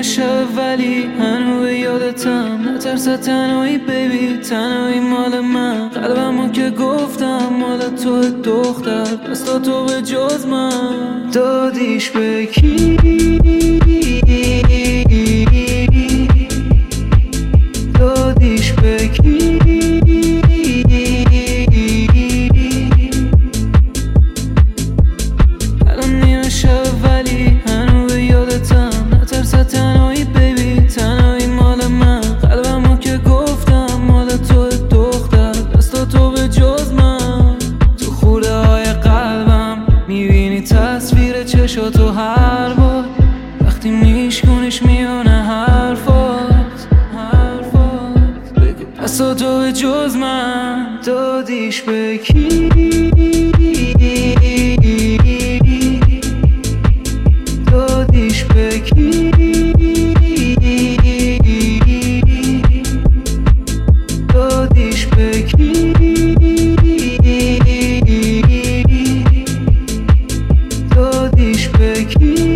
نیمه شب ولی هنوز یادتم. نترس تنهایی بیبی، تنهایی مال من. قلبمو که گفتم مال تو دختر، پس تو به جز من دادیش به کی؟ دادیش به کی؟ الان نیمه شب ولی هنوز یادتم. نترس تنهایی بیبی، تنهایی مال من. قلبمو که گفتم مال تو دختر، دستا تو به جز من. تو خوره های قلبم میبینی تصویر چشاتو هر بار وقتی میشکنیش میونه حرفات. بگو دستا تو به جز من دادیش به کی؟ دادیش به کی؟ دادیش به کی؟ دادیش به کی؟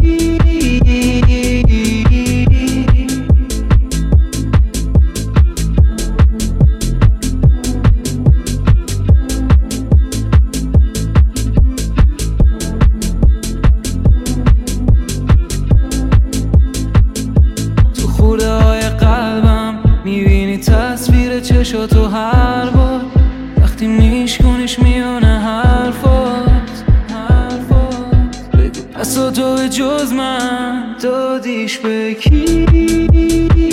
خوره های قلبم میبینی تصویر چشاتو هر بار وقتی میشکنیش میونه حرفات. بگو دستا تو به جز من دادیش به کی؟